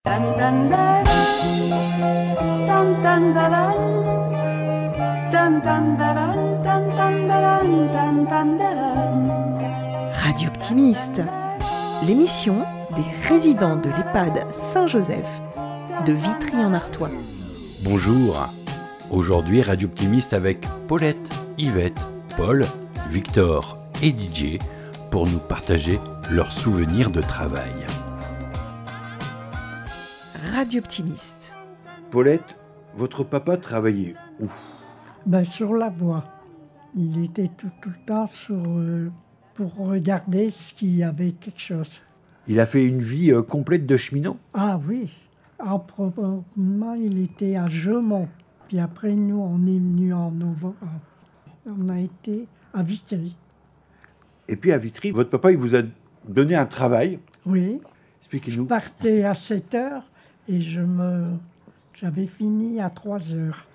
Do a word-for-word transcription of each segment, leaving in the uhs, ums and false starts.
Radio Optimiste, l'émission des résidents de l'EHPAD Saint-Joseph de Vitry-en-Artois. Bonjour, aujourd'hui Radio Optimiste avec Paulette, Yvette, Paul, Victor et Didier pour nous partager leurs souvenirs de travail. Radio Optimiste. Paulette, votre papa travaillait où ? Ben, sur la voie. Il était tout, tout le temps sur, euh, pour regarder s'il y avait quelque chose. Il a fait une vie euh, complète de cheminot ? Ah oui. En probablement, il était à Jeumont. Puis après, nous, on est venus en novembre. On a été à Vitry. Et puis à Vitry, votre papa, il vous a donné un travail ? Oui. Expliquez-nous. Je partais à sept heures et je me, j'avais fini à trois heures.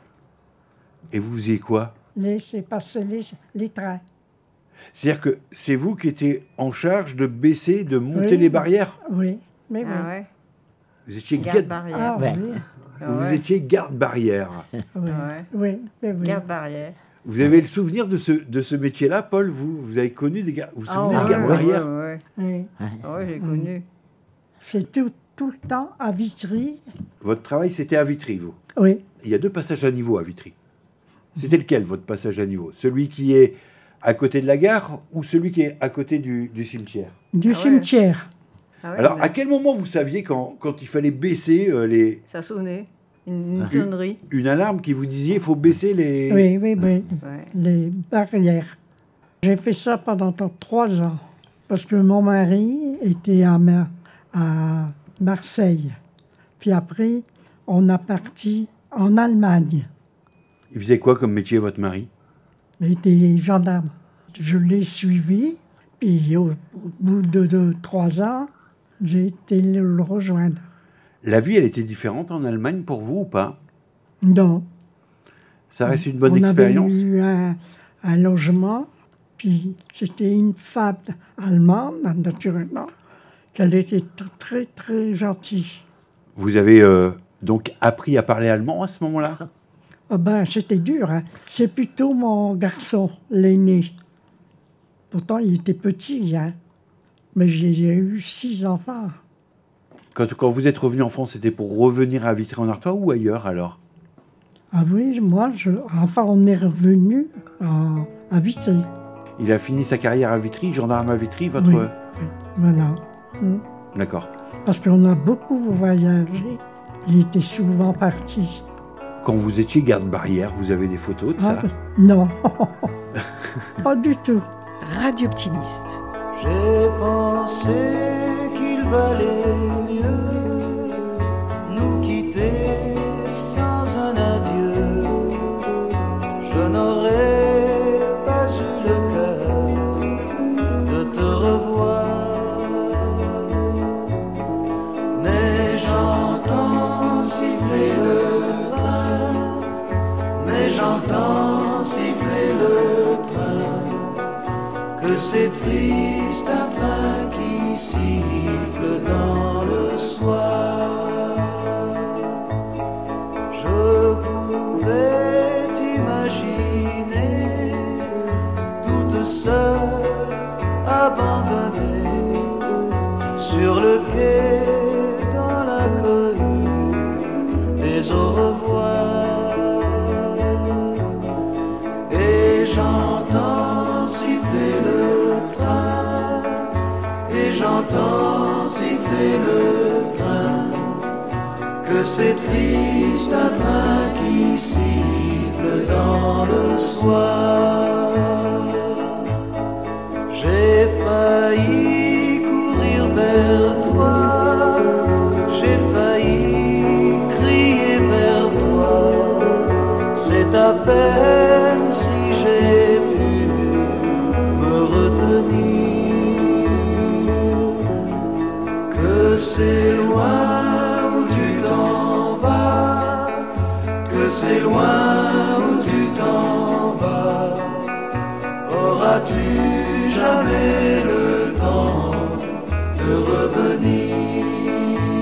Et vous faisiez quoi ? Laisser passer les, les trains. C'est-à-dire que c'est vous qui étiez en charge de baisser, de monter Oui. les barrières ? Oui, mais oui. Ah ouais. Vous étiez Garde garde, barrière. Ah Ouais. oui. Ah vous ouais. étiez garde-barrière. Oui, Ah ouais. oui, mais oui. Garde barrière. Vous avez le souvenir de ce, de ce métier-là, Paul ? Vous, vous avez connu des gardes... Vous vous souvenez Ah des ouais, gardes-barrières ? ouais, ouais, Oui. ouais. Ah ouais, j'ai connu. C'est tout, tout le temps à Vitry. Votre travail, c'était à Vitry, vous ? Oui. Il y a deux passages à niveau à Vitry. C'était lequel, votre passage à niveau ? Celui qui est à côté de la gare ou celui qui est à côté du, du cimetière ? Du Ah ouais. cimetière. Ah ouais, Alors, mais à quel moment vous saviez quand, quand il fallait baisser euh, les, ça sonnait. Une, une Une- sonnerie. une alarme qui vous disiez il faut baisser les... Oui, oui, oui. Ouais. Les barrières. J'ai fait ça pendant trois ans. Parce que mon mari était à, Ma- à Marseille. Puis après, on a parti en Allemagne. Il faisait quoi comme métier, votre mari ? Il était gendarme. Je l'ai suivi. Puis au, au bout de, de trois ans, j'ai été le rejoindre. La vie, elle était différente en Allemagne pour vous ou pas ? Non. Ça reste une bonne on expérience. avait eu un, un logement, puis c'était une femme allemande, naturellement, qu'elle était t- très, très gentille. Vous avez euh, donc appris à parler allemand à ce moment-là ? Ah ben, c'était dur, hein. C'est plutôt mon garçon, l'aîné. Pourtant, il était petit, hein. Mais j'ai, j'ai eu six enfants. Quand, quand vous êtes revenu en France, c'était pour revenir à Vitry-en-Artois ou ailleurs alors ? Ah oui, moi, je, enfin, on est revenu en- à Vitry. Il a fini sa carrière à Vitry, gendarme à Vitry, votre... Oui. Voilà. Mm. D'accord. Parce qu'on a beaucoup voyagé. Il était souvent parti. Quand vous étiez garde-barrière, vous avez des photos de ça ? Ah, non, pas du tout. Radio Optimiste. J'ai pensé qu'il valait mieux nous quitter sans un adieu. Je n'aurais pas eu le cœur de te revoir. Mais j'entends siffler le train, mais j'entends siffler le train. Que c'est triste un train qui siffle dans le soir. Je pouvais t'imaginer toute seule, abandonnée sur le quai dans la cohue des au revoir. Et j'entends siffler le train, et j'entends siffler le train. Que c'est triste un train qui siffle dans le soir. J'ai failli courir vers toi, j'ai failli crier vers toi. C'est à peine si j'ai pu me retenir. Que c'est loin où tu t'en vas, que c'est loin où tu t'en vas. Auras-tu jamais le temps de revenir?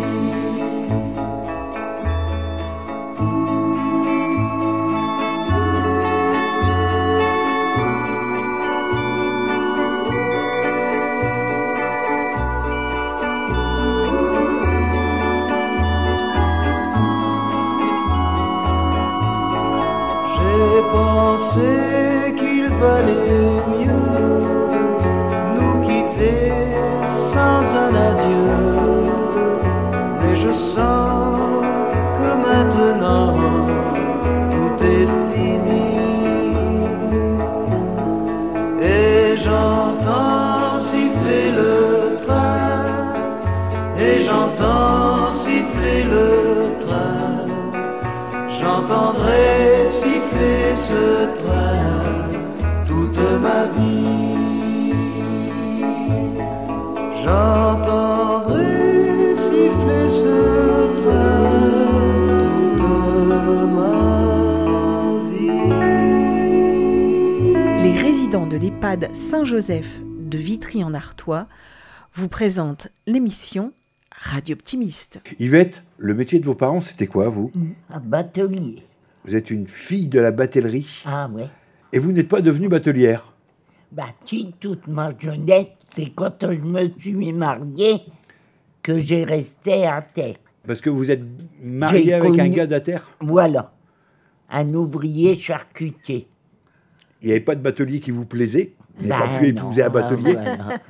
pensé qu'il valait mieux nous quitter sans un adieu. Mais je sens que maintenant tout est fini. Et j'entends siffler le train, et j'entends siffler le train. J'entendrai siffler ce train toute ma vie. J'entendrai siffler ce train toute ma vie. Les résidents de l'EHPAD Saint-Joseph de Vitry-en-Artois vous présentent l'émission Radio Optimiste. Yvette, le métier de vos parents, c'était quoi, vous? Un batelier. Vous êtes une fille de la batellerie. Ah ouais. Et vous n'êtes pas devenue batelière? Bah, si, toute ma jeunesse, c'est quand je me suis mariée que j'ai resté à terre. Parce que vous êtes mariée J'ai avec un connu- gars de la terre? Voilà. Un ouvrier charcutier. Il n'y avait pas de batelier qui vous plaisait? Vous n'avez Ben pas pu épouser non, un batelier? voilà.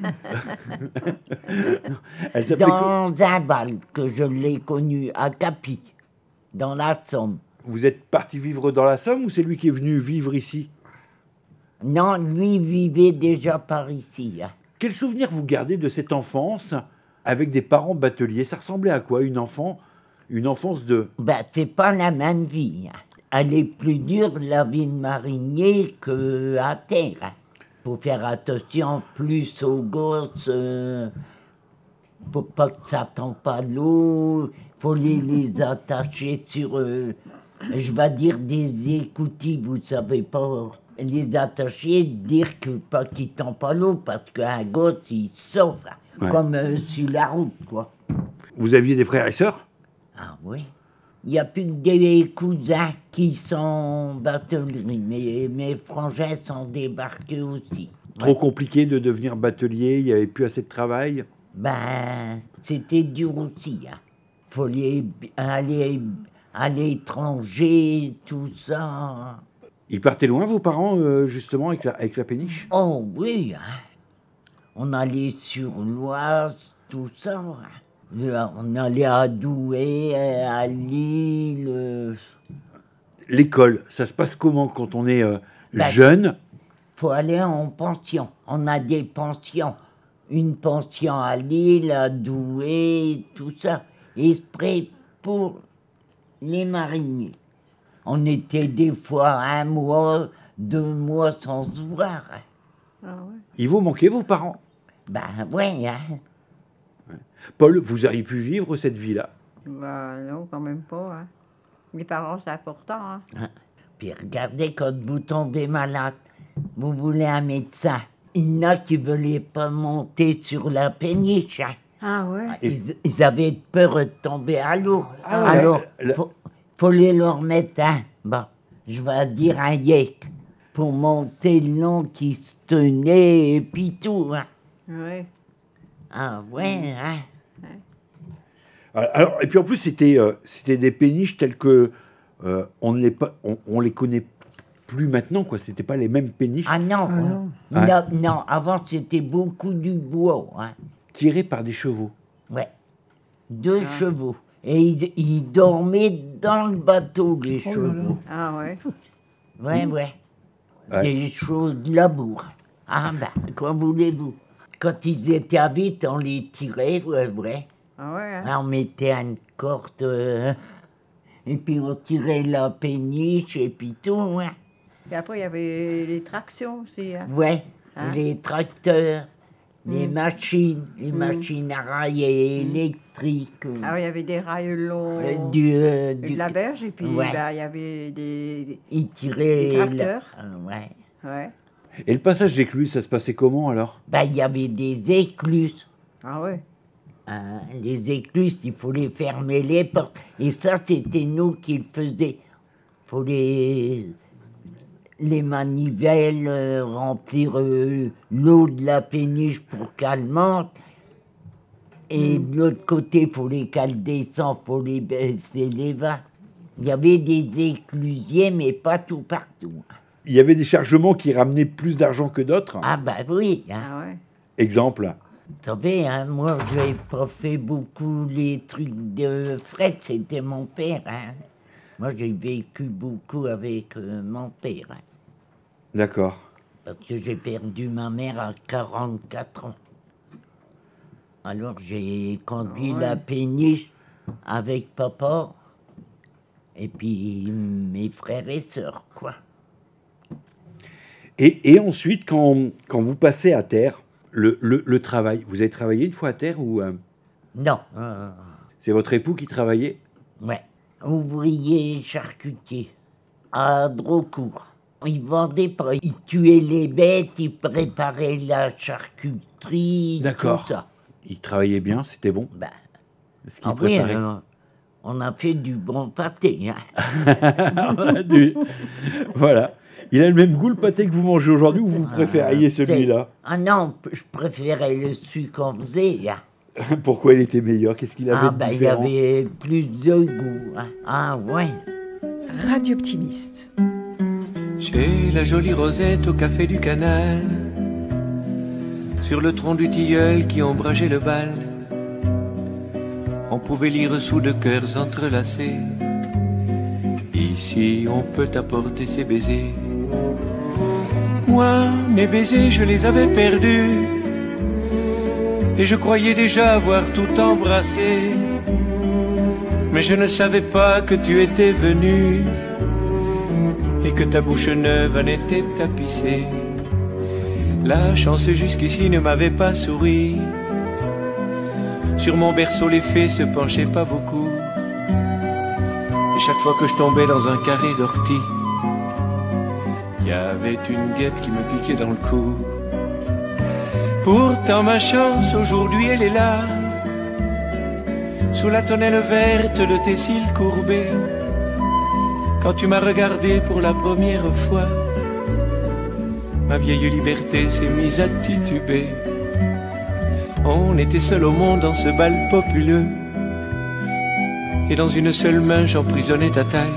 Elle s'appelait co- Dans un bal que je l'ai connu à Capi, dans la Somme. Vous êtes parti vivre dans la Somme ou c'est lui qui est venu vivre ici? Non, lui vivait déjà par ici. hein. Quel souvenir vous gardez de cette enfance avec des parents bateliers? Ça ressemblait à quoi, une enfant, une enfance de... Ben, c'est pas la même vie. hein. Elle est plus dure, la vie de marinier, qu'à terre. hein. Faut faire attention plus aux gosses, euh, pour pas que ça tombe pas l'eau. Faut les, les attacher sur, euh, je vais dire des écoutilles, vous savez pas. Les attacher, dire que pas qu'ils tombent pas l'eau, parce qu'un gosse, il sauve, hein, Ouais. comme euh, sur la route, quoi. Vous aviez des frères et sœurs? Ah oui. Il n'y a plus que des cousins qui sont bateliers, mais mes frangins sont débarqués aussi. Trop compliqué de devenir batelier, il n'y avait plus assez de travail? Ben, c'était dur aussi. Il hein. fallait aller à l'étranger, tout ça. Ils partaient loin, vos parents, euh, justement, avec la, avec la péniche? Oh oui, hein. On allait sur l'Oise, tout ça. hein. Là, on allait à Douai, à Lille. euh, L'école, ça se passe comment quand on est euh, Bah, jeune? faut aller en pension. On a des pensions. Une pension à Lille, à Douai, tout ça. Exprès pour les mariniers. On était des fois un mois, deux mois sans se voir. hein. Ah ouais. Ils vous manquaient, vos parents? Ben ouais, hein. Paul, vous auriez pu vivre cette vie-là? Bah non, quand même pas. Hein. Les parents, c'est important. Hein. Puis regardez, quand vous tombez malade, vous voulez un médecin. Il y en a qui ne voulaient pas monter sur la péniche. hein. Ah ouais. Ils, ils avaient peur de tomber à l'eau. Ah ouais. Alors, La- faut, faut les leur mettre un, bon, je vais dire un yek, pour monter le long qui se tenait et puis tout. hein. Ouais. Ah ouais, hein. Alors, et puis en plus, c'était euh, c'était des péniches telles que euh, on ne les pas, on, on les connaît plus maintenant, quoi. C'était pas les mêmes péniches Ah non, Ah quoi. non. Ah. non, non, avant c'était beaucoup du bois. Hein. tirées par des chevaux. Ouais. Deux Ah. chevaux. Et ils, ils dormaient dans le bateau, les Oh là chevaux. Ah ouais. Ouais, ouais. Ouais. Des choses de labour. Ah ben, quoi voulez-vous? Quand ils étaient à vite, on les tirait, ouais, ouais. Ah ouais. Hein. Ah, on mettait une corde, euh, et puis on tirait la péniche, et puis tout, ouais. Et après, il y avait les tractions aussi. Hein. Ouais, Hein? les tracteurs, les Mm. machines, les Mm. machines à railler électriques, euh, Ah oui, il y avait des rails longs. euh, du, euh, et du- de la berge, et puis Ouais. bah, il y avait des. ils tiraient... des la- tracteurs. Ah, ouais. des- Ouais. Et le passage d'écluses, ça se passait comment alors? Ben, il y avait des écluses. Ah ouais. Hein, les écluses, il faut les fermer les portes. Et ça, c'était nous qui le faisions. Il faut les, les manivelles, euh, remplir euh, l'eau de la péniche pour qu'elle monte. Et de l'autre côté, il faut les qu'elle descend, il faut les baisser les vents. Il y avait des éclusiers, mais pas tout partout. il y avait des chargements qui ramenaient plus d'argent que d'autres. Ah bah oui, hein. Ah ouais. Exemple. Vous savez, hein, moi, je n'ai pas fait beaucoup les trucs de fret, c'était mon père. Hein. Moi, j'ai vécu beaucoup avec euh, mon père. Hein, D'accord. parce que j'ai perdu ma mère à quarante-quatre ans. Alors, j'ai conduit Ah ouais. la péniche avec papa et puis mes frères et sœurs, quoi. Et, et ensuite, quand, quand vous passez à terre, le, le, le travail, vous avez travaillé une fois à terre ou euh, Non, euh, c'est votre époux qui travaillait? ouais, ouvrier charcutier à Drocourt. Il vendait pas, il tuait les bêtes, il préparait la charcuterie, D'accord. tout ça. Il travaillait bien, c'était bon. Ben, Ce qu'il ah oui, préparait. euh, on a fait du bon pâté. Hein. Du- Voilà. Il a le même goût le pâté que vous mangez aujourd'hui ou vous préfériez C'est- celui-là? Ah non, je préférais le celui qu'on faisait. Hein. Pourquoi il était meilleur? Qu'est-ce qu'il avait Ah de ben, il y différent? avait plus de goût. Hein. Ah ouais. Radio Optimiste. Chez la jolie Rosette au café du canal, sur le tronc du tilleul qui ombrageait le bal, on pouvait lire sous de cœurs entrelacés: ici on peut apporter ses baisers. Moi, mes baisers, je les avais perdus, et je croyais déjà avoir tout embrassé. Mais je ne savais pas que tu étais venu, et que ta bouche neuve en était tapissée. La chance jusqu'ici ne m'avait pas souri. Sur mon berceau les fées se penchaient pas beaucoup, et chaque fois que je tombais dans un carré d'ortie, il y avait une guêpe qui me piquait dans le cou. Pourtant ma chance aujourd'hui elle est là, sous la tonnelle verte de tes cils courbés. Quand tu m'as regardé pour la première fois, ma vieille liberté s'est mise à tituber. On était seul au monde dans ce bal populeux, et dans une seule main j'emprisonnais ta taille.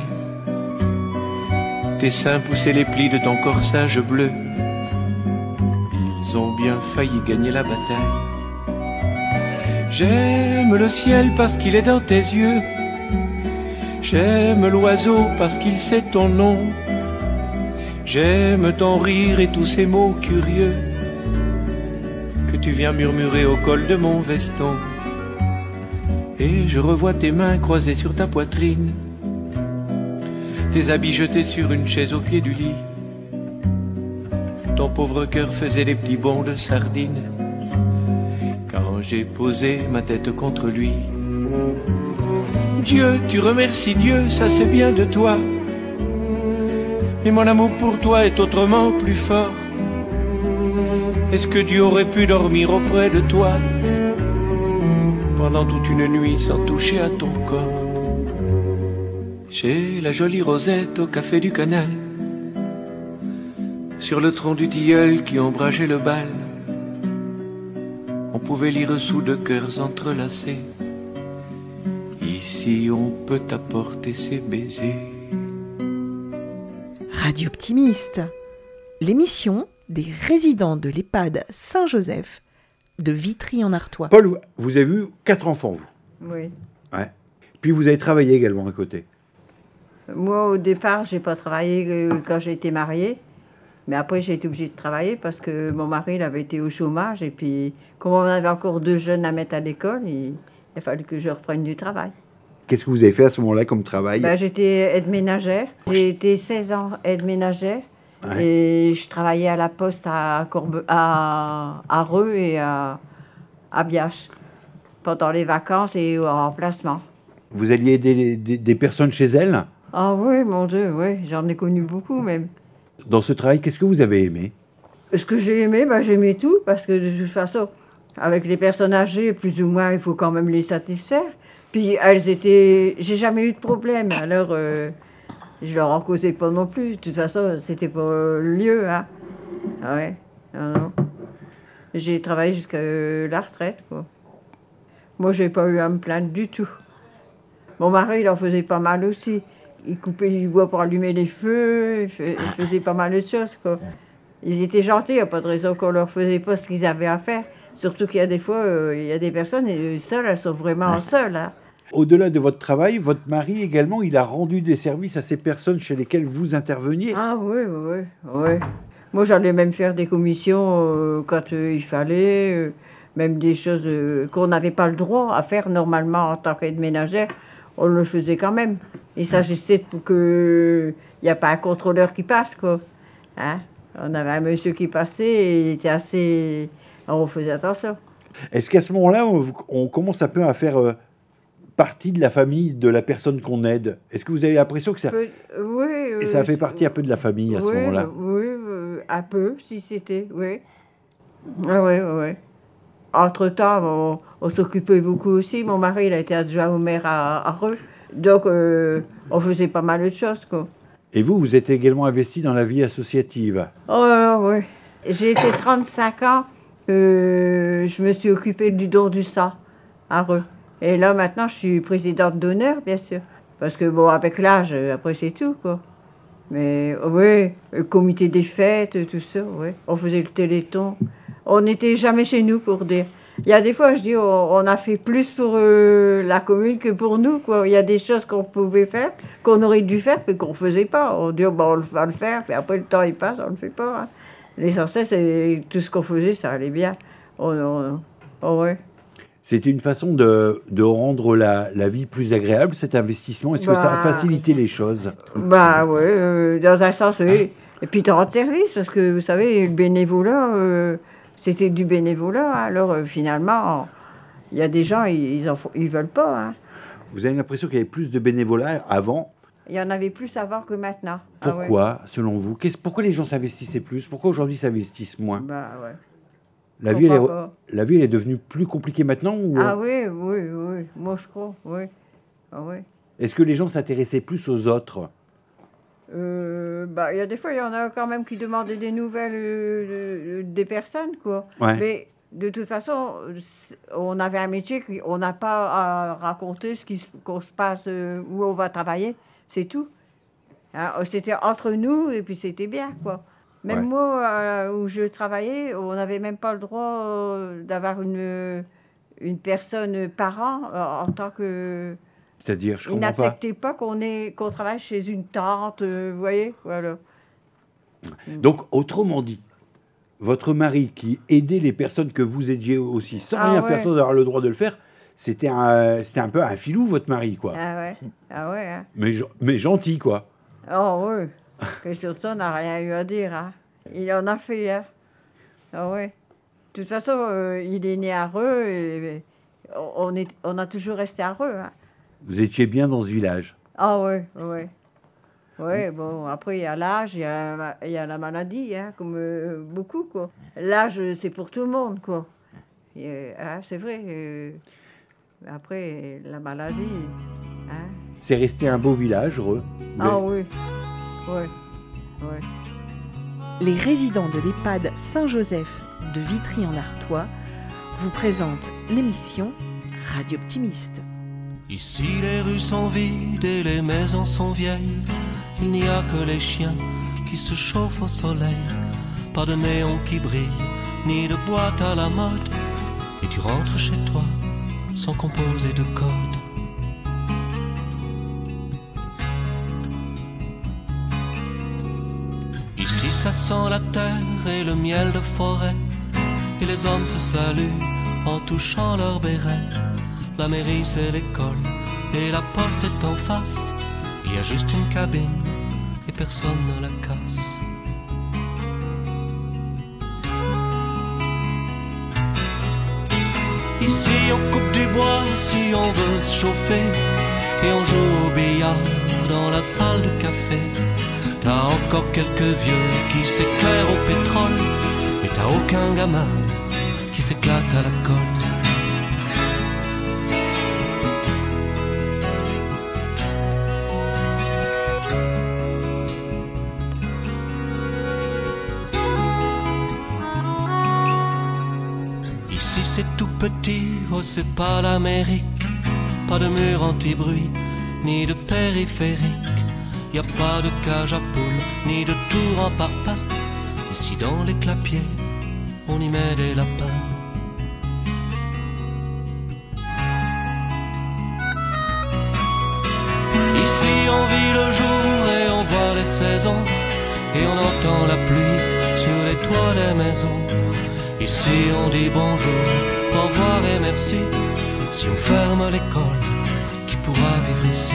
Tes seins poussaient les plis de ton corsage bleu. Ils ont bien failli gagner la bataille. J'aime le ciel parce qu'il est dans tes yeux. J'aime l'oiseau parce qu'il sait ton nom. J'aime ton rire et tous ces mots curieux que tu viens murmurer au col de mon veston. Et je revois tes mains croisées sur ta poitrine, tes habits jetés sur une chaise au pied du lit. Ton pauvre cœur faisait des petits bonds de sardines quand j'ai posé ma tête contre lui. Dieu, tu remercies Dieu, ça c'est bien de toi. Mais mon amour pour toi est autrement plus fort. Est-ce que Dieu aurait pu dormir auprès de toi pendant toute une nuit sans toucher à ton corps? Chez la jolie Rosette au café du canal, sur le tronc du tilleul qui ombrageait le bal, on pouvait lire sous de cœurs entrelacés: ici on peut apporter ses baisers. Radio Optimiste, l'émission des résidents de l'EHPAD Saint-Joseph de Vitry-en-Artois. Paul, vous avez eu quatre enfants, vous. Oui. Ouais. Puis vous avez travaillé également à côté. Moi, au départ, j'ai pas travaillé euh, quand j'ai été mariée. Mais après, j'ai été obligée de travailler parce que mon mari il avait été au chômage. Et puis, comme on avait encore deux jeunes à mettre à l'école, il, il a fallu que je reprenne du travail. Qu'est-ce que vous avez fait à ce moment-là comme travail? Ben, j'étais aide-ménagère. J'ai été seize ans aide-ménagère. Ouais. Et je travaillais à la poste à, Corbe, à, à Reux et à, à Biache pendant les vacances et au remplacement. Vous alliez aider les- des, des personnes chez elles? Ah oui, mon Dieu, oui, j'en ai connu beaucoup même. Dans ce travail, qu'est-ce que vous avez aimé? Ce que j'ai aimé, ben, j'aimais tout, parce que de toute façon, avec les personnes âgées, plus ou moins, il faut quand même les satisfaire. Puis elles étaient... J'ai jamais eu de problème, alors euh, je leur en causais pas non plus. De toute façon, c'était pas le lieu, hein. Ah ouais, non, non. J'ai travaillé jusqu'à euh, la retraite, quoi. Moi, j'ai pas eu à me plaindre du tout. Mon mari, il en faisait pas mal aussi. ils coupaient du bois pour allumer les feux, ils, fais, ils faisaient pas mal de choses, quoi. Ils étaient gentils, il n'y a pas de raison qu'on leur faisait pas ce qu'ils avaient à faire. Surtout qu'il y a des fois, euh, il y a des personnes, et seules, elles sont vraiment ouais. seules. Hein. Au-delà de votre travail, votre mari également, il a rendu des services à ces personnes chez lesquelles vous interveniez? Ah oui, oui, oui. Moi, j'allais même faire des commissions euh, quand euh, il fallait, euh, même des choses euh, qu'on n'avait pas le droit à faire normalement en tant qu'aide ménagère, on le faisait quand même. Il s'agissait pour qu'il n'y a pas un contrôleur qui passe, quoi. Hein? On avait un monsieur qui passait et il était assez... On faisait attention. Est-ce qu'à ce moment-là, on, on commence un peu à faire euh, partie de la famille de la personne qu'on aide? Est-ce que vous avez l'impression que ça... Peu, oui. Et ça fait partie un peu de la famille à oui, ce moment-là? Oui, euh, un peu, si c'était, oui. Oui, oui, oui. Entre-temps, on, on s'occupait beaucoup aussi. Mon mari, il a été adjoint au maire à, à Reux. Donc, euh, on faisait pas mal de choses, quoi. Et vous, vous êtes également investi dans la vie associative? Oh oui. J'ai été trente-cinq ans. Euh, je me suis occupée du don du sang à Reux. Et là, maintenant, je suis présidente d'honneur, bien sûr. Parce que, bon, avec l'âge, après, c'est tout, quoi. Mais, oui, le comité des fêtes, tout ça, oui. On faisait le téléthon. On n'était jamais chez nous, pour dire. Il y a des fois, je dis, on, on a fait plus pour euh, la commune que pour nous, quoi. Il y a des choses qu'on pouvait faire, qu'on aurait dû faire, mais qu'on ne faisait pas. On dit, oh, bon, on va le faire, puis après, le temps, il passe, on ne le fait pas. Hein. L'essentiel, c'est tout ce qu'on faisait, ça allait bien. On, on, oh, ouais. C'était une façon de, de rendre la, la vie plus agréable, cet investissement? Est-ce bah, que ça a facilité les choses? Bah oui, euh, dans un sens, oui. Et puis, de rendre service, parce que, vous savez, le bénévolat, euh, c'était du bénévolat. Hein. Alors, euh, finalement, il y a des gens, ils ne ils veulent pas. Hein. Vous avez l'impression qu'il y avait plus de bénévolat avant? Il y en avait plus avant que maintenant. Pourquoi, ah, ouais. selon vous? Qu'est-ce, Pourquoi les gens s'investissaient plus? Pourquoi aujourd'hui s'investissent moins? Bah ouais. La vie, elle est, la vie, elle est devenue plus compliquée maintenant ou... Ah oui, oui, oui. Moi, je crois, oui. Ah, oui. Est-ce que les gens s'intéressaient plus aux autres? euh, bah, il y a des fois, il y en a quand même qui demandaient des nouvelles euh, des personnes, quoi. Ouais. Mais de toute façon, on avait un métier qu'on n'a pas à raconter ce qui qu'on se passe, euh, où on va travailler. C'est tout. Hein, c'était entre nous et puis c'était bien, quoi. Même ouais. moi, euh, où je travaillais, on n'avait même pas le droit euh, d'avoir une, une personne par an euh, en tant que... C'est-à-dire, je comprends pas. Ils n'acceptaient pas qu'on, ait, qu'on travaille chez une tante, euh, vous voyez, voilà. Donc, autrement dit, votre mari qui aidait les personnes que vous aidiez aussi, sans ah, rien ouais. faire, sans avoir le droit de le faire, c'était un, c'était un peu un filou, votre mari, quoi. Ah ouais, ah ouais. Hein. Mais, mais gentil, quoi. Oh oui. Et sur ça, on n'a rien eu à dire. Hein. Il en a fait. Hein. Ah oui. De toute façon, euh, il est né à Reux et, et on, est, on a toujours resté à Reux. Hein. Vous étiez bien dans ce village? Ah oui, oui. Oui, bon, après, il y a l'âge, il y a, il y a la maladie, hein, comme euh, beaucoup, quoi. L'âge, c'est pour tout le monde, quoi. Et, hein, c'est vrai. Euh, après, la maladie... Hein. C'est resté un beau village, Reux. Ah oui. Oui, oui. Les résidents de l'EHPAD Saint-Joseph de Vitry-en-Artois vous présentent l'émission Radio Optimiste. Ici, les rues sont vides et les maisons sont vieilles. Il n'y a que les chiens qui se chauffent au soleil. Pas de néon qui brille, ni de boîte à la mode. Et tu rentres chez toi sans composer de code. Ici ça sent la terre et le miel de forêt. Et les hommes se saluent en touchant leur béret. La mairie c'est l'école et la poste est en face. Il y a juste une cabine et personne ne la casse. Ici on coupe du bois si on veut se chauffer. Et on joue au billard dans la salle de café. T'as encore quelques vieux qui s'éclairent au pétrole. Mais t'as aucun gamin qui s'éclate à la colle. Ici c'est tout petit, oh c'est pas l'Amérique. Pas de mur anti-bruit, ni de périphérique. y a pas de cage à poules, ni de tour en parpaing. Ici dans les clapiers, on y met des lapins. Ici on vit le jour et on voit les saisons, et on entend la pluie sur les toits des maisons. Ici on dit bonjour, au revoir et merci. Si on ferme l'école, qui pourra vivre ici?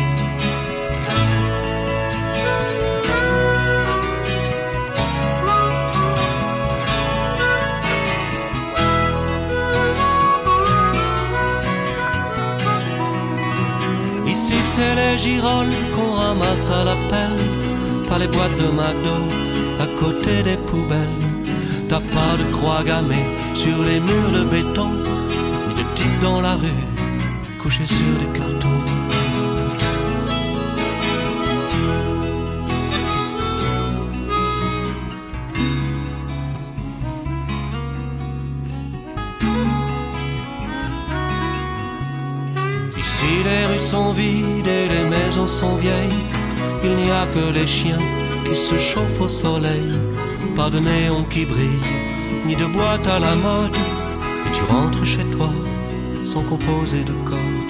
Ici c'est les girolles qu'on ramasse à la pelle, pas les boîtes de McDo à côté des poubelles. T'as pas de croix gammée sur les murs de béton, ni de type dans la rue couché sur des cartons. Ici les rues sont vides et les maisons sont vieilles, il n'y a que les chiens qui se chauffent au soleil. Pas de néon qui brille, ni de boîte à la mode, et tu rentres chez toi sans composer de code.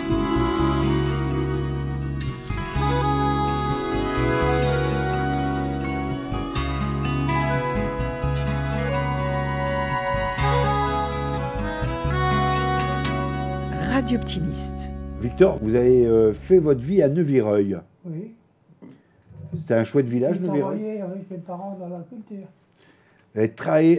Radio Optimiste. Victor, vous avez euh, fait votre vie à Neuvireuil. Oui. C'était un chouette village, J'ai Neuvireuil. travaillé avec mes parents dans la culture. Vous avez travaillé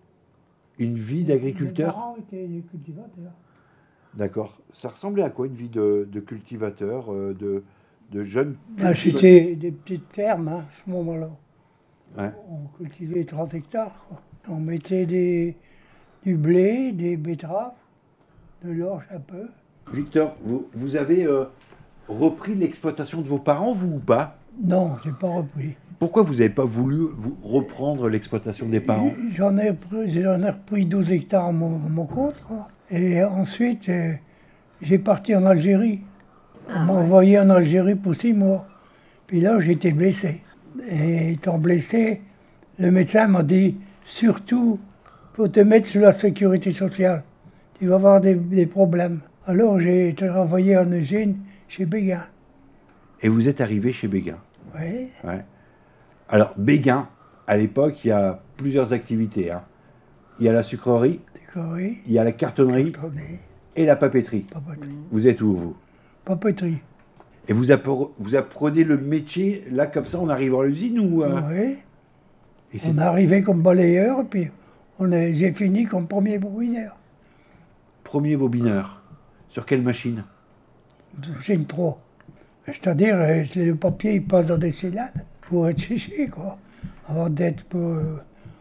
une vie d'agriculteur. Mes parents étaient des cultivateurs. D'accord. Ça ressemblait à quoi une vie de, de cultivateur, euh, de, de jeune Ben, cultivateur? c'était des petites fermes hein, à ce moment-là. Ouais. On cultivait trente hectares. Quoi. On mettait des, du blé, des betteraves, de l'orge un peu. Victor, vous, vous avez euh, repris l'exploitation de vos parents, vous ou pas? Non, j'ai pas repris. Pourquoi vous n'avez pas voulu vous reprendre l'exploitation des parents? J'en ai, pris- j'en ai repris douze hectares à mon, à mon compte. Quoi. Et ensuite, euh, j'ai parti en Algérie. On m'a envoyé en Algérie pour six mois. Puis là, j'ai été blessé. Et étant blessé, le médecin m'a dit, surtout, faut te mettre sur la sécurité sociale. Tu vas avoir des, des problèmes. Alors, j'ai été renvoyé en usine chez Béguin. Et vous êtes arrivé chez Béguin. Oui. Ouais. Alors, Béguin, à l'époque, il y a plusieurs activités. Hein. Il y a la sucrerie, D'accord, oui. il y a la cartonnerie Attendez, et la papeterie. papeterie. Vous êtes où, vous? Papeterie. Et vous, appre- vous apprenez le métier, là, comme ça, en arrivant à l'usine ou... euh, Oui. et c'est- On est arrivé comme balayeur, et puis on est, j'ai fini comme premier bobineur. Premier bobineur. Sur quelle machine? J'ai une trois. C'est-à-dire, euh, le papier, il passe dans des cylindres pour être séché, quoi. Avant d'être euh,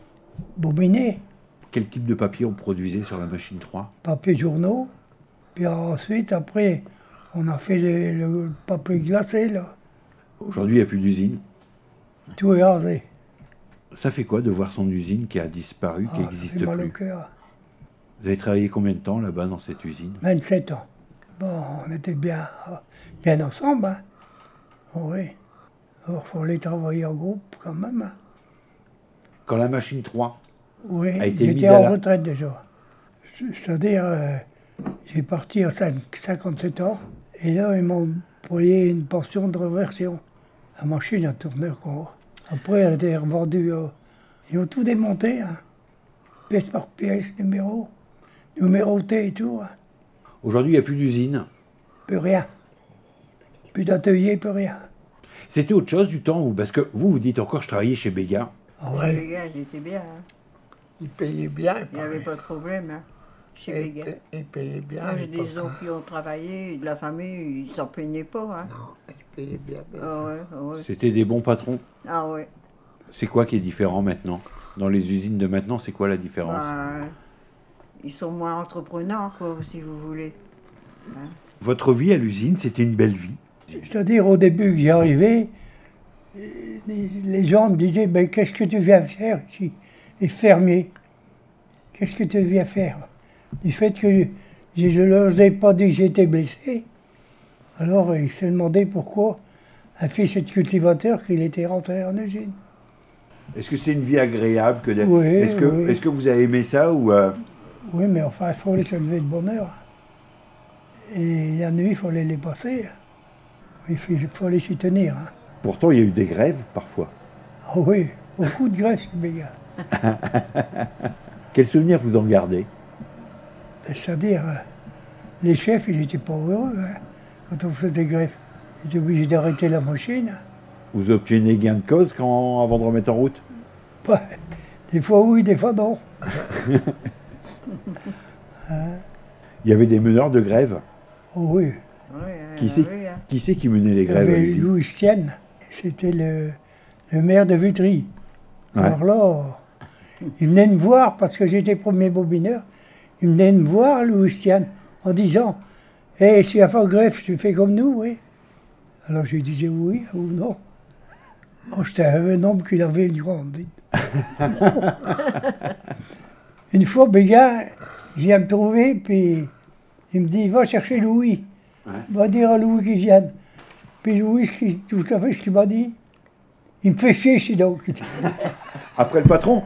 bobiné. Quel type de papier on produisait sur la machine trois? Papier journaux. Puis ensuite, après, on a fait le, le papier glacé, là. Aujourd'hui, il n'y a plus d'usine. Tout est rasé. Ça fait quoi de voir son usine qui a disparu, qui Ah, ça n'existe fait mal au plus? cœur. Vous avez travaillé combien de temps là-bas dans cette usine? vingt-sept ans. Bon, on était bien, bien ensemble, hein. Oui. Alors, il fallait travailler en groupe, quand même. Hein. Quand la machine trois Oui, a été mise j'étais à en la- retraite déjà. C'est- C'est-à-dire, euh, j'ai parti à cinq- cinquante-sept ans, et là, ils m'ont payé une pension de réversion. La machine a tourné encore. Après, elle a été revendue. euh, ils ont tout démonté, hein. Pièce par pièce, numéro, numéroté et tout. Hein. Aujourd'hui, il n'y a plus d'usine. Plus rien. Plus d'atelier, plus rien. C'était autre chose du temps où, parce que vous, vous dites encore, je travaillais chez Béguin. Ah Chez ouais. Béguin, j'étais bien. Hein. Il payait bien. Il n'y avait pas de problème. Hein. Chez Et- Béguin. et- Il payait bien. Moi, j'ai les des pauvres. oncles qui ont travaillé, de la famille, ils s'en plaignaient pas. Hein. Non, il payait bien. bien. Ah ouais, ah ouais. C'était des bons patrons. Ah ouais. C'est quoi qui est différent maintenant? Dans les usines de maintenant, c'est quoi la différence? Ben, ils sont moins entrepreneurs, quoi, si vous voulez. Votre vie à l'usine, c'était une belle vie. C'est-à-dire, au début que j'y arrivais, euh, les les gens me disaient, ben, qu'est-ce que tu viens faire ici? Et fermier, qu'est-ce que tu viens faire? Du fait que je ne leur ai pas dit que j'étais blessé, alors ils se demandaient pourquoi un fils de cultivateur qu'il était rentré en usine. Est-ce que c'est une vie agréable que d'être... Oui, est-ce que, oui. est-ce que vous avez aimé ça ou euh... Oui, mais enfin, il fallait se lever de bonne heure. Et la nuit, il fallait les passer. Il fallait s'y tenir. Hein. Pourtant, il y a eu des grèves, parfois. Ah oui, beaucoup de grèves, les gars. Quel souvenir vous en gardez? C'est-à-dire, les chefs, ils n'étaient pas heureux hein, quand on faisait des grèves. Ils étaient obligés d'arrêter la machine. Vous obtenez gain de cause quand, avant de remettre en route? Pas, des fois oui, des fois non. hein? Il y avait des meneurs de grève? Oh oui. Oui, qui, euh, c'est, oui, hein. qui c'est qui menait les grèves? Il y avait Louis Stienne, c'était le, le maire de Vitry. Ouais. Alors là, il venait me voir, parce que j'étais premier bobineur, il venait me voir, Louis Stienne, en disant « Hé, hey, si tu as fait grève, tu fais comme nous, oui ?» Alors je disais oui ou non. Bon, j'étais un homme qu'il avait une grande. Une fois, Béguin, il vient me trouver, puis il me dit, va chercher Louis. Ouais. Va dire à Louis qu'il vienne. Puis Louis, tout à fait ce qu'il m'a dit. Il me fait chier, je suis donc. Après le patron?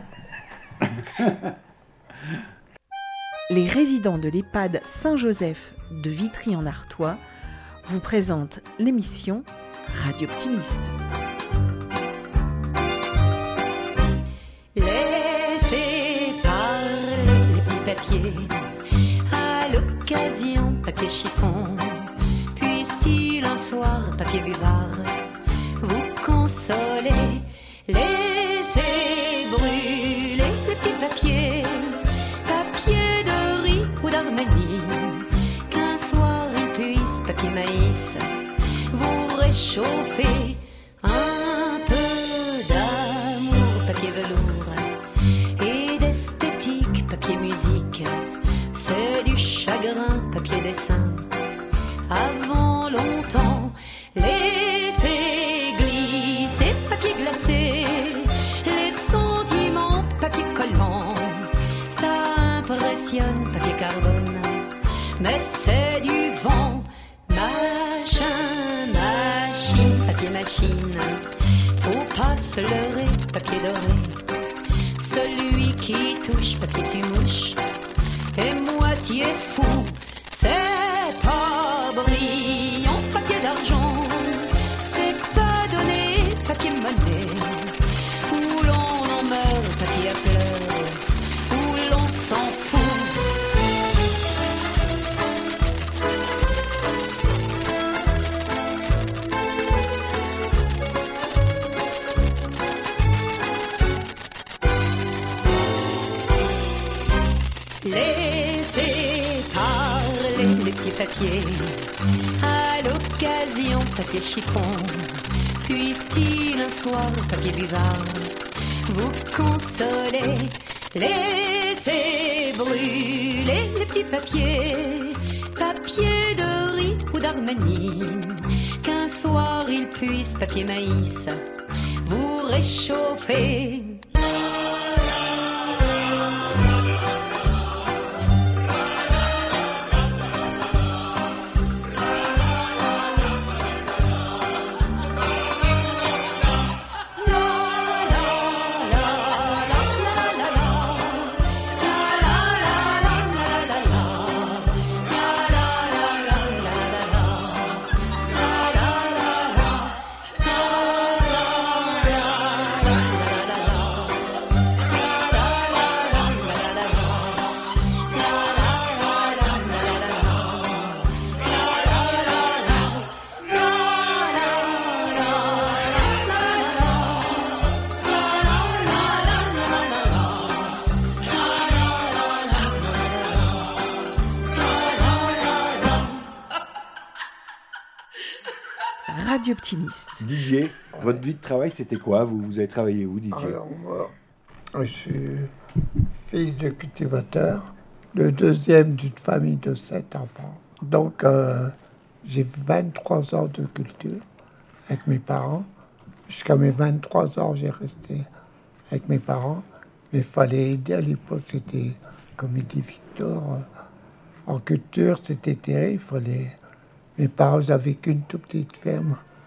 Les résidents de l'EHPAD Saint-Joseph de Vitry en Artois vous présentent l'émission Radio Optimiste. Laissez parler les petits papiers, à l'occasion papier chiffon, puisse-t-il un soir papier buvard vous consoler. Laissez brûler les petits papiers, papier de riz ou d'Arménie, qu'un soir il puisse papier maïs vous réchauffer. Un peu d'amour papier velours et d'esthétique papier musique, c'est du chagrin papier dessin. Avant longtemps, laissez glisser papier glacé, les sentiments papier collant, ça impressionne papier carbone, mais c'est du vent. Machin, machine, papier machine, faut pas se leurrer, papier doré, celui qui touche papier tu mouches, est moitié fou, c'est pas brillant, papier d'argent, c'est pas donné, papier monnaie, où l'on en meurt, papier à fleurs, où l'on s'en fout. Laissez parler les petits papiers, à l'occasion papier chiffon, puisse-t-il un soir papier buvard vous consoler. Laissez brûler les petits papiers, papier de riz ou d'Arménie, qu'un soir il puisse papier maïs vous réchauffer. Radio Optimiste. D J, votre vie de travail, c'était quoi? vous, vous avez travaillé où, D J? Alors, moi, je suis fils de cultivateur, le deuxième d'une famille de sept enfants. Donc, euh, j'ai vingt-trois ans de culture avec mes parents. Jusqu'à mes vingt-trois ans, j'ai resté avec mes parents. Mais il fallait aider à l'époque, c'était, comme il dit Victor, euh, en culture, c'était terrible. Fallait... Mes parents n'avaient qu'une toute petite ferme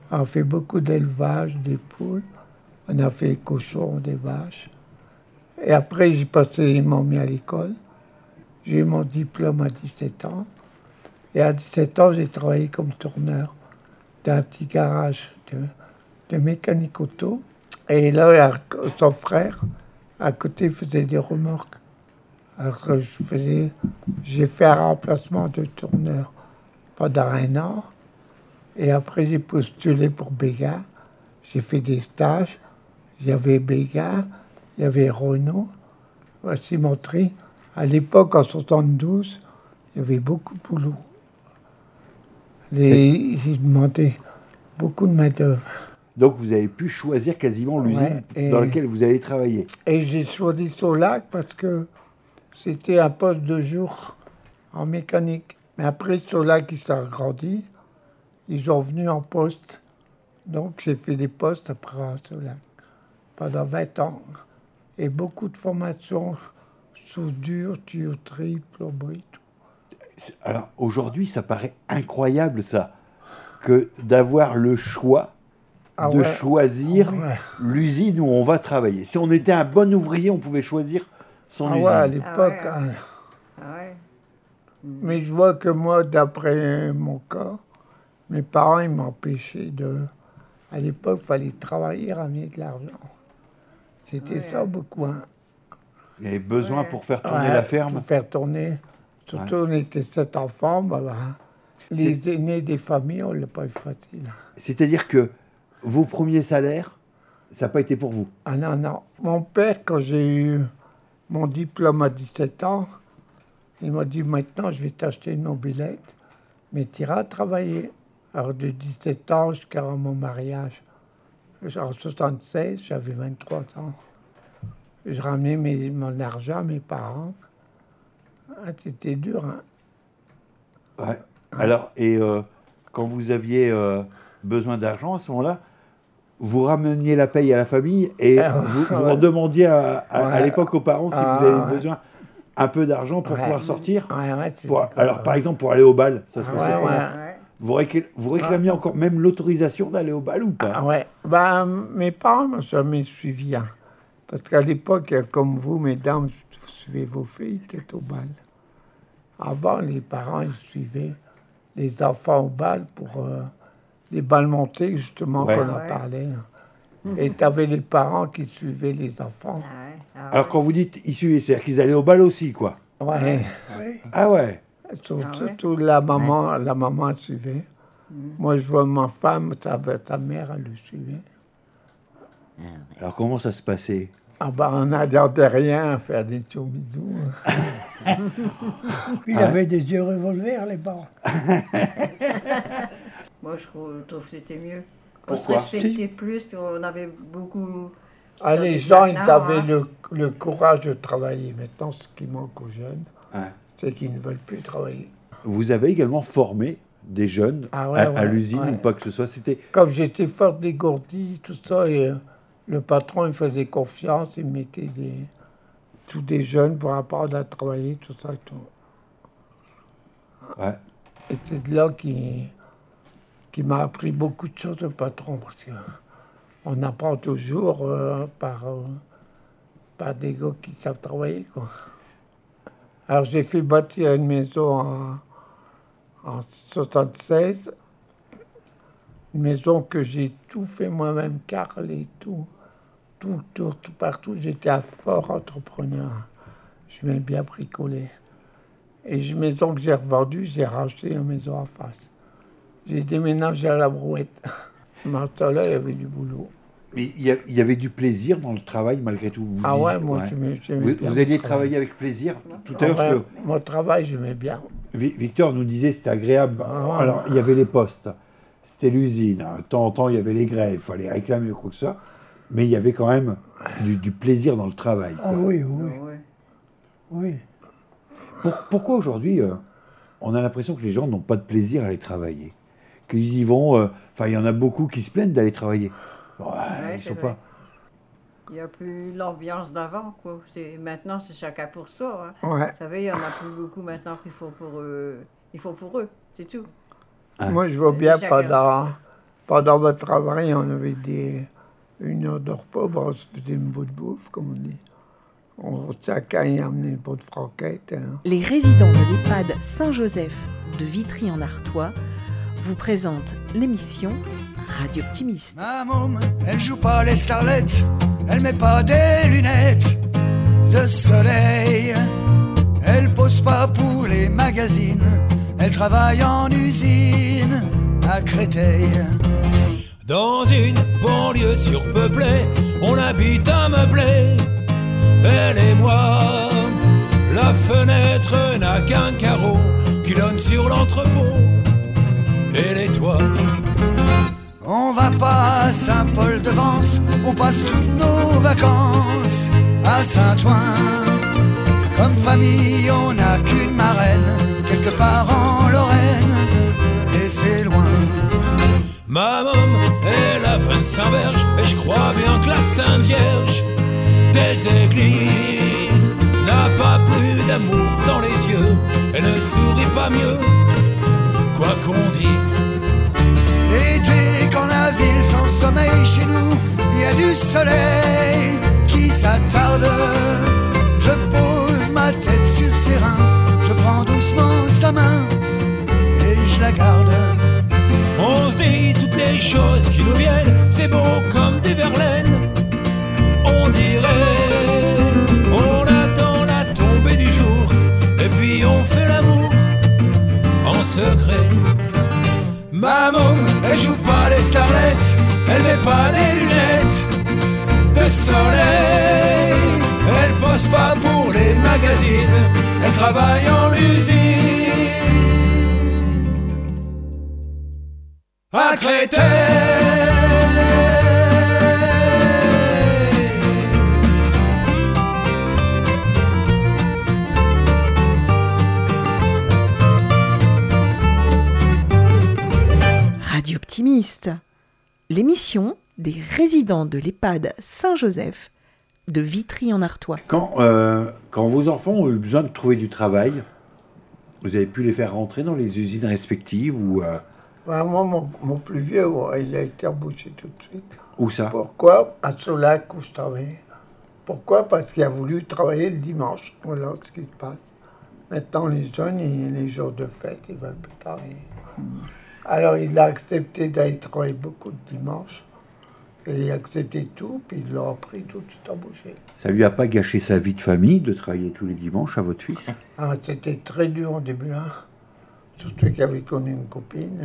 On a fait beaucoup d'élevage, des poules. On a fait des cochons, des vaches. Et après, j'ai passé, ils m'ont mis à l'école. J'ai eu mon diplôme à dix-sept ans. Et à dix-sept ans, j'ai travaillé comme tourneur d'un petit garage de, de mécanique auto. Et là, son frère, à côté, faisait des remorques. Alors que je faisais, j'ai fait un remplacement de tourneur pendant un an. Et après, j'ai postulé pour Béguin. J'ai fait des stages. Il y avait Béguin, il y avait Renault, cimenterie. À l'époque, en soixante-douze, il y avait beaucoup de boulot. Les, ils demandaient beaucoup de main-d'œuvre. Donc vous avez pu choisir quasiment l'usine Ouais, dans laquelle vous allez travailler. Et j'ai choisi Solac parce que c'était un poste de jour en mécanique. Mais après, Solac, il s'est agrandi. Ils sont venus en poste. Donc j'ai fait des postes après à Solac pendant vingt ans. Et beaucoup de formations, soudure, tuyauterie, plomberie, tout. Alors aujourd'hui, ça paraît incroyable ça, que d'avoir le choix Ah de ouais. choisir Ah ouais. l'usine où on va travailler. Si on était un bon ouvrier, on pouvait choisir son Ah usine. ouais, à l'époque. Ah ouais. hein. Ah ouais. Mais je vois que moi, d'après mon cas, mes parents, ils m'empêchaient de... À l'époque, il fallait travailler, ramener de l'argent. C'était Ouais. ça beaucoup. Hein. Il y avait besoin Ouais. pour faire tourner Ouais, la ferme. Pour faire tourner. Surtout, on était sept enfants. Bah, bah, les aînés des familles, on ne l'a pas eu facile. C'est-à-dire que vos premiers salaires, ça n'a pas été pour vous. Ah non, non. Mon père, quand j'ai eu mon diplôme à dix-sept ans, il m'a dit, maintenant, je vais t'acheter une mobilette, mais tu iras travailler. Alors, de dix-sept ans jusqu'à mon mariage, en soixante-seize, j'avais vingt-trois ans. Je ramenais mes, mon argent à mes parents. Ah, c'était dur, hein. Ouais. Alors, et euh, quand vous aviez euh, besoin d'argent à ce moment-là, vous rameniez la paye à la famille et Ah, vous, vous ouais. en demandiez à, à- à Ouais. l'époque aux parents si Ah, vous avez ouais. besoin un peu d'argent pour Ouais. pouvoir sortir. Ouais, ouais, c'était Pour- comme alors, ça. par exemple, pour aller au bal, ça se Ah, passait ouais, comment ouais. Vous, récl- vous réclamiez encore même l'autorisation d'aller au bal ou pas Ah ouais. Ben, mes parents m'ont jamais suivi. Hein. Parce qu'à l'époque, comme vous, mesdames, vous suivez vos filles, peut-être au bal. Avant, les parents, ils suivaient les enfants au bal pour euh, les bals montés, justement, Ouais. qu'on en Ouais. parlait. hein. Et tu avais les parents qui suivaient les enfants. Ah ouais. Ah Alors, ouais. quand vous dites ils suivaient, c'est-à-dire qu'ils allaient au bal aussi, quoi. Ouais. Ah ouais. Surtout, Ah ouais. surtout la maman, la maman elle suivait. Moi, je vois ma femme, sa, sa mère, elle le suivait. Alors, comment ça se passait Ah ben, on n'attendait rien à faire des tours bisous. Il avait des yeux revolver, les parents. Moi, je trouve trouve que c'était mieux. On se Pourquoi respectait plus, puis on avait beaucoup... Ah, Dans les les gens, ils maintenant, avaient hein. le, le courage de travailler. Maintenant, ce qui manque aux jeunes, Ouais. c'est qu'ils ne veulent plus travailler. Vous avez également formé des jeunes Ah ouais, à, à ouais, l'usine ouais. ou pas que ce soit. C'était Comme j'étais fort dégourdi, tout ça, et euh, le patron, il faisait confiance, il mettait des, tous des jeunes pour apprendre à travailler, tout ça et tout. ouais. Et c'est de là qui, qui m'a appris beaucoup de choses, le patron, parce qu'on apprend toujours euh, par, euh, par des gars qui savent travailler, quoi. Alors, j'ai fait bâtir une maison en, en soixante-seize, une maison que j'ai tout fait moi-même, carrelé, tout, tout, tout, tout partout. J'étais un fort entrepreneur. Je m'aime bien bricoler. Et une maison que j'ai revendue, j'ai racheté une maison en face. J'ai déménagé à la Brouette. Mais à ce temps-là, il y avait du boulot. Mais il y, a- il y avait du plaisir dans le travail malgré tout. Vous Ah disiez- ouais, moi, j'aimais- j'aimais Vous, bien vous mon alliez travail. travailler avec plaisir tout à Ah l'heure. ouais, parce que mon travail, j'aimais bien. Vi- Victor nous disait c'était agréable. Ah ouais. Alors, il y avait les postes, c'était l'usine. De temps en temps, il y avait les grèves, il fallait réclamer ou quoi que ce soit. Mais il y avait quand même du, du plaisir dans le travail. Ah quoi. oui, oui, Ah ouais. oui. Pour- pourquoi aujourd'hui, euh, on a l'impression que les gens n'ont pas de plaisir à aller travailler, qu'ils y vont. euh, Enfin, il y en a beaucoup qui se plaignent d'aller travailler. Ouais, ils c'est sont vrai. pas. Il n'y a plus l'ambiance d'avant, quoi. C'est, maintenant, c'est chacun pour ça. Hein. Ouais. Vous savez, il n'y en a plus beaucoup maintenant qu'il faut pour eux. Il faut pour eux, c'est tout. Ah. Moi, je vois bien Chacun. pendant pendant votre travail, on avait des, une heure de repos, ben, on se faisait une bout de bouffe, comme on dit. On chacun y amenait une bout de franquette. Hein. Les résidents de l'EHPAD Saint-Joseph de Vitry-en-Artois vous présentent l'émission Radio Optimiste. Ma môme, elle joue pas les starlettes, elle met pas des lunettes de soleil. Elle pose pas pour les magazines, elle travaille en usine à Créteil. Dans une banlieue surpeuplée, on habite à meubler. Elle et moi, la fenêtre n'a qu'un carreau qui donne sur l'entrepôt et les toits. On va pas à Saint-Paul-de-Vence, on passe toutes nos vacances à Saint-Ouen. Comme famille, on n'a qu'une marraine, quelque part en Lorraine, et c'est loin. Ma môme, elle a vingt-cinq verges, et je crois bien que la Sainte Vierge des églises n'a pas plus d'amour dans les yeux, elle ne sourit pas mieux, quoi qu'on dise. L'été, quand la ville s'ensommeille chez nous, il y a du soleil qui s'attarde. Je pose ma tête sur ses reins, je prends doucement sa main et je la garde. On se dit toutes les choses qui nous viennent, c'est beau comme des verlaines. On dirait, on attend la tombée du jour, et puis on fait l'amour en secret. Ma môme, elle joue pas les starlettes, elle met pas des lunettes de soleil. Elle pose pas pour les magazines, elle travaille en usine à Créteil. Radio Optimiste, l'émission des résidents de l'EHPAD Saint-Joseph de Vitry-en-Artois. Quand, euh, quand vos enfants ont eu besoin de trouver du travail, vous avez pu les faire rentrer dans les usines respectives ou euh... ben, moi, mon, mon plus vieux, ouais, il a été embauché tout de suite. Où ça? Pourquoi? À Solac, où je travaillais. Pourquoi? Parce qu'il a voulu travailler le dimanche. Voilà ce qui se passe. Maintenant, les jeunes, ils, les jours de fête, ils veulent plus travailler. Mmh. Alors, il a accepté d'aller travailler beaucoup de dimanche. Et il a accepté tout, puis il l'a pris tout de suite embauché. Ça lui a pas gâché sa vie de famille de travailler tous les dimanches à votre fils? Ah, c'était très dur au début, hein. Surtout qu'il avait connu une copine.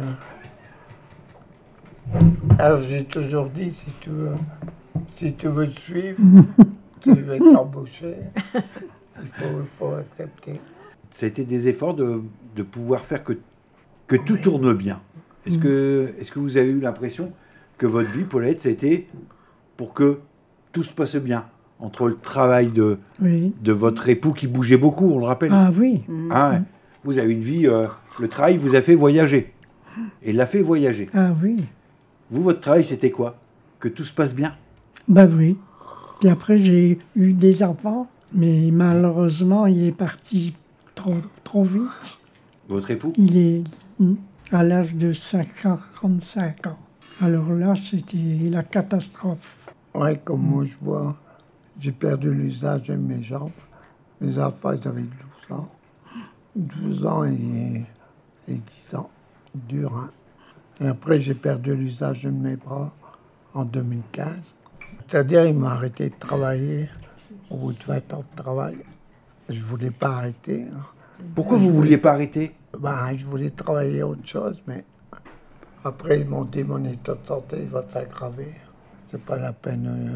Alors j'ai toujours dit, si tu veux, si tu veux te suivre, tu veux t'embaucher, il faut, il faut accepter. C'était des efforts de, de pouvoir faire que, que tout oui. tourne bien. Est-ce mmh. que, est-ce que vous avez eu l'impression que votre vie, Paulette, c'était pour que tout se passe bien, entre le travail de, oui. de votre époux qui bougeait beaucoup, on le rappelle? Ah oui. Ah, ouais. Vous avez une vie, euh, le travail vous a fait voyager, et l'a fait voyager. Ah oui. Vous, votre travail, c'était quoi? Que tout se passe bien? Ben oui. Puis après, j'ai eu des enfants, mais malheureusement, il est parti trop, trop vite. Votre époux? Il est à l'âge de cinquante-cinq ans. Alors là, c'était la catastrophe. Oui, comme moi je vois, j'ai perdu l'usage de mes jambes. Mes enfants, ils avaient douze ans. douze ans et, et dix ans, dur. Hein. Et après, j'ai perdu l'usage de mes bras en deux mille quinze. C'est-à-dire, ils m'ont arrêté de travailler au bout de vingt ans de travail. Je ne voulais pas arrêter. Hein. Pourquoi je vous ne vouliez pas arrêter? Ben, je voulais travailler autre chose, mais après, ils m'ont dit mon état de santé va s'aggraver. C'est pas la peine euh,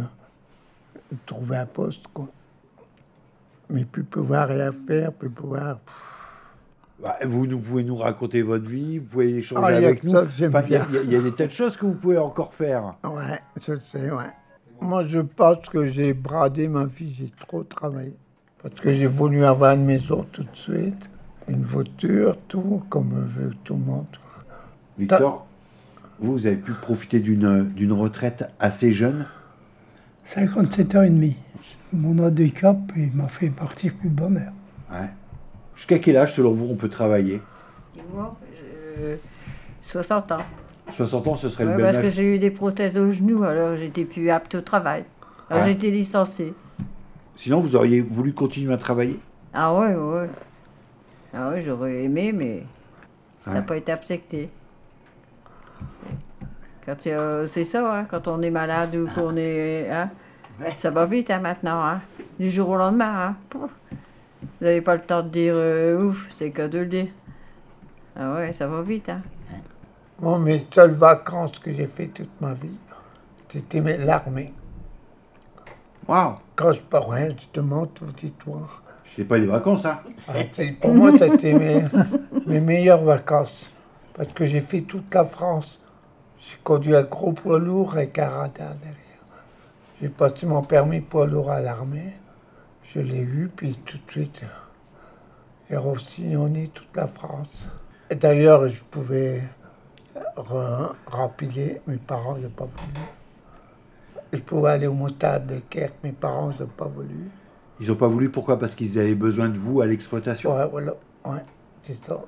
de trouver un poste, quoi. Mais plus pouvoir rien faire, plus pouvoir... Bah, vous, vous pouvez nous raconter votre vie, vous pouvez échanger ah, avec nous. Il enfin, y, y, y a des tas de choses que vous pouvez encore faire. Ouais, je sais, ouais. Moi, je pense que j'ai bradé ma vie, j'ai trop travaillé. Parce que j'ai voulu avoir une maison tout de suite, une voiture, tout, comme veut tout le monde. Victor, vous, vous avez pu profiter d'une, d'une retraite assez jeune? cinquante-sept ans et demi. Mon handicap, il m'a fait partir plus de bonheur. Ouais. Jusqu'à quel âge, selon vous, on peut travailler? Moi, euh, soixante ans. soixante ans, ce serait Ouais, le bon parce âge. que j'ai eu des prothèses au genou, alors j'étais plus apte au travail. Alors Ah. j'ai été licenciée. Sinon, vous auriez voulu continuer à travailler? Ah ouais, ouais. Ah ouais, j'aurais aimé, mais ça n'a Ouais. pas été accepté. Quand euh, c'est ça, hein, quand on est malade ou qu'on est... Hein, ça va vite hein, maintenant, hein, du jour au lendemain. Hein. Pouf. Vous n'avez pas le temps de dire euh, ouf, c'est que de le dire. Ah ouais, ça va vite. Hein. Moi, mes seules vacances que j'ai fait toute ma vie, c'était mes- l'armée. Waouh! Quand je parlais, je demande tout dis-toi. C'est pas des vacances, hein? Ah, c'est- pour moi, c'était mes, mes meilleures vacances. Parce que j'ai fait toute la France. J'ai conduit un gros poids lourd avec un radar derrière. J'ai passé mon permis poids lourd à l'armée. Je l'ai eu, puis tout de suite, j'ai re-sillonné toute la France. Et d'ailleurs, je pouvais re- rempiler. Mes parents n'ont pas voulu. Je pouvais aller au motard de Kerk. Mes parents n'ont pas voulu. Ils ont pas voulu, pourquoi? Parce qu'ils avaient besoin de vous à l'exploitation? Ouais, voilà, ouais, c'est ça.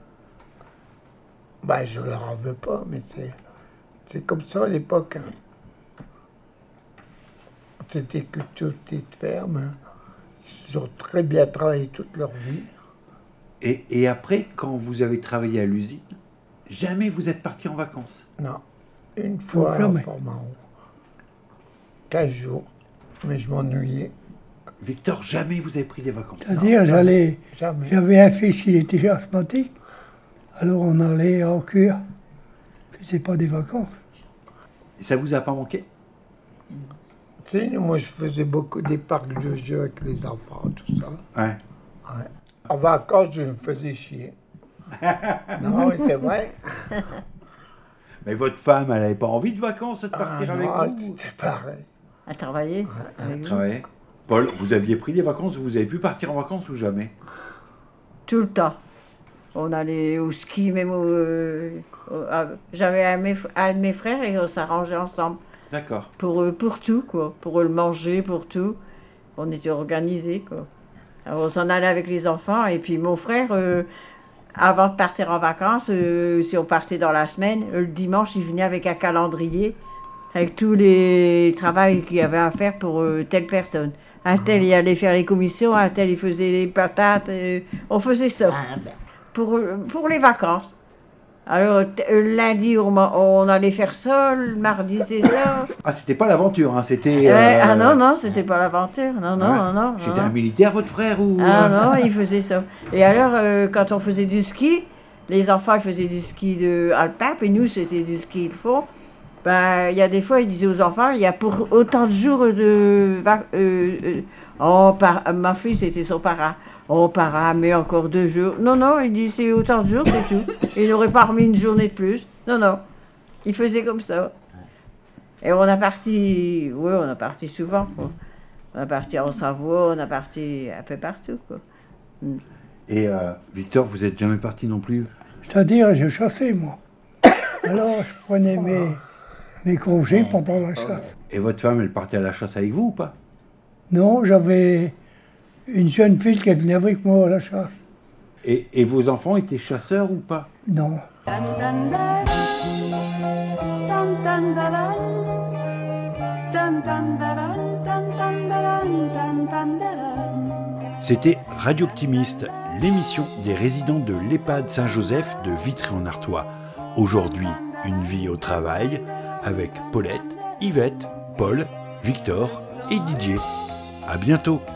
Ben, je leur en veux pas, mais c'est, c'est comme ça à l'époque. Hein. C'était que toutes petites fermes. Hein. Ils ont très bien travaillé toute leur vie. Et, et après, quand vous avez travaillé à l'usine, jamais vous êtes parti en vacances? Non, une fois à jamais. Fort-Mahon. quinze jours, mais je m'ennuyais. Victor, jamais vous avez pris des vacances? C'est-à-dire, j'allais, Jamais. j'avais un fils qui était asthmatique, alors on allait en cure. Puis c'est pas des vacances. Et ça vous a pas manqué? Tu sais, moi, je faisais beaucoup des parcs de jeux avec les enfants, tout ça. Ouais. Ouais. En vacances, je me faisais chier. Non, mais c'est vrai. Mais votre femme, elle avait pas envie de vacances, de partir Ah, avec non, vous? c'était pareil. À travailler avec vous. Travailler. Paul, vous aviez pris des vacances, vous avez pu partir en vacances ou jamais? Tout le temps. On allait au ski, même au... euh, au- à- J'avais un, de mes f- un de mes frères et on s'arrangeait ensemble. D'accord. Pour, euh, pour tout, quoi. Pour le manger, pour tout. On était organisés, quoi. Alors, on s'en allait avec les enfants. Et puis mon frère, euh, avant de partir en vacances, euh, si on partait dans la semaine, euh, le dimanche, il venait avec un calendrier, avec tous les travaux qu'il y avait à faire pour euh, telle personne. Un tel, il allait faire les commissions, un tel, il faisait les patates. euh, on faisait ça. Pour, pour les vacances. Alors, t- euh, lundi, on, ma- on allait faire ça, le mardi, c'était ça. Ah, c'était pas l'aventure, hein, c'était... Ouais, euh, ah non, non, c'était pas l'aventure. Non, non, ouais. non, non. C'était non. un militaire, votre frère, ou... Ah euh, non, il faisait ça. Et alors, euh, quand on faisait du ski, les enfants ils faisaient du ski de alpin, et nous, c'était du ski de fond. Ben, il y a des fois, ils disaient aux enfants, il y a pour autant de jours de... vac- Euh, euh, oh, par- ma fille, c'était son parrain. Oh, parrain, mais encore deux jours. Non, non, il dit, c'est autant de jours, c'est tout. Il n'aurait pas remis une journée de plus. Non, non. Il faisait comme ça. Et on a parti... Oui, on a parti souvent, quoi. On a parti en Savoie, on a parti un peu partout, quoi. Mm. Et euh, Victor, vous êtes jamais parti non plus? C'est-à-dire, je chassais, moi. Alors, je prenais mes, mes congés pendant la chasse. Et votre femme, elle partait à la chasse avec vous ou pas? Non, j'avais une jeune fille qui venait avec moi à la chasse. Et, et vos enfants étaient chasseurs ou pas? Non. C'était Radio Optimiste, l'émission des résidents de l'EHPAD Saint-Joseph de Vitry-en-Artois. Aujourd'hui, une vie au travail avec Paulette, Yvette, Paul, Victor et Didier. À bientôt.